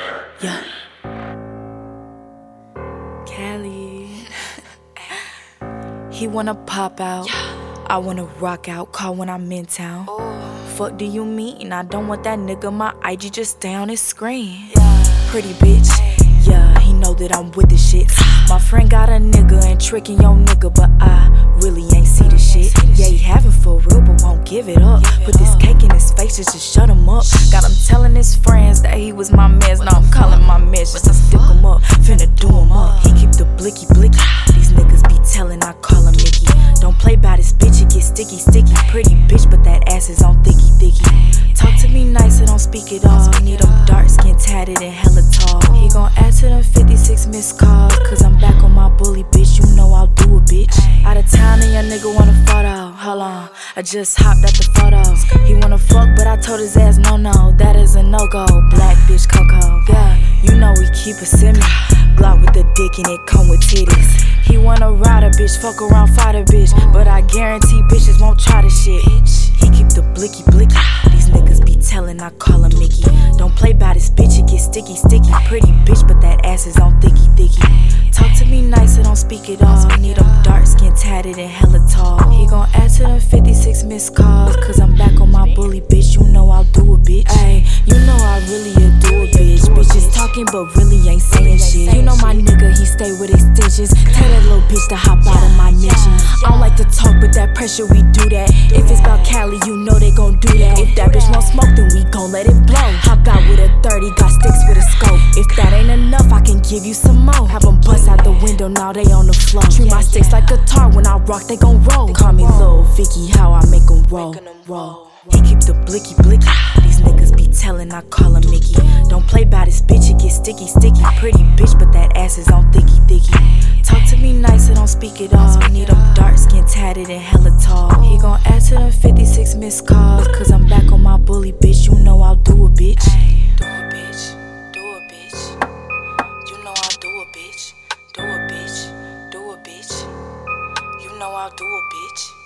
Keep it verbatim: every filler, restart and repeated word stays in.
Yeah. Cali. He wanna pop out. I wanna rock out. Call when I'm in town. Fuck do you mean? I don't want that nigga. My I G just stay on his screen. Pretty bitch. Yeah, he know that I'm with the shit. My friend got a nigga and tricking your nigga, but I really ain't see the shit. Yeah, he having for real, but won't give it up. Put this cake in his face just to shut him up. Got him telling his friends that he was my mans. Now I'm calling my mans just to stick him up. Finna do him up. He keep the blicky blicky. These niggas be telling I call him Mickey. Don't play by this bitch, it get sticky sticky. Pretty bitch, but that ass is on thicky thicky. Talk to me nice, I don't speak it all. Need him dark skin tatted and hella tall. He gon' add to them fifty-six missed calls. Cause I'm back on my bully bitch, you know I'll do a bitch. Out of town and your nigga want a photo. Hold on, I just hopped at the photo. He wanna fuck, but I told his ass no no. That is a no-go, black bitch Coco. Yeah, you know we keep a semi. Glock with the dick and it come with titties. He wanna ride a bitch, fuck around, fight a bitch. But I guarantee bitches won't try the shit. He keep the blicky blicky. These niggas be telling I call him Mickey. Don't play by this bitch, it get sticky sticky. Pretty bitch, but that ass is on thicky thicky. Talk to me nice, I don't speak it all. Need him dark skin tatted and hella tall. He gon' add to them fifty-six missed calls. Cause I'm back on my bully bitch, you know I'll do a bitch. Ay, you know I really do a bitch. Bitches talking but really ain't saying shit. You know my nigga, he stay with extensions. Tell that little bitch to hop out of my mention. I don't like to talk, but that pressure we do that. If it's about Cali, you know they gon' do that. If that bitch won't smoke, then we gon' let it blow. Hop out with a thirty, got sticks with a scope. If that ain't enough, I can give you some more. Have them bust out the window, now they on the floor. Treat my sticks like guitar, when I rock, they gon' roll. Call me Lil Vicky, how I make them roll. roll. He keep the blicky blicky. These niggas be telling I call him Mickey. Don't play by this bitch, it get sticky sticky. Pretty bitch, but that ass is on thicky thicky. Talk to me nice, I don't speak it all. Need him dark skin tatted and hella tall. He gon' add to them fifty-six missed calls. Cause I'm back on my bully bitch, you know I'll do a bitch. Do a bitch, do a bitch. You know I'll do a bitch. Do a bitch, do a bitch. You know I'll do a bitch.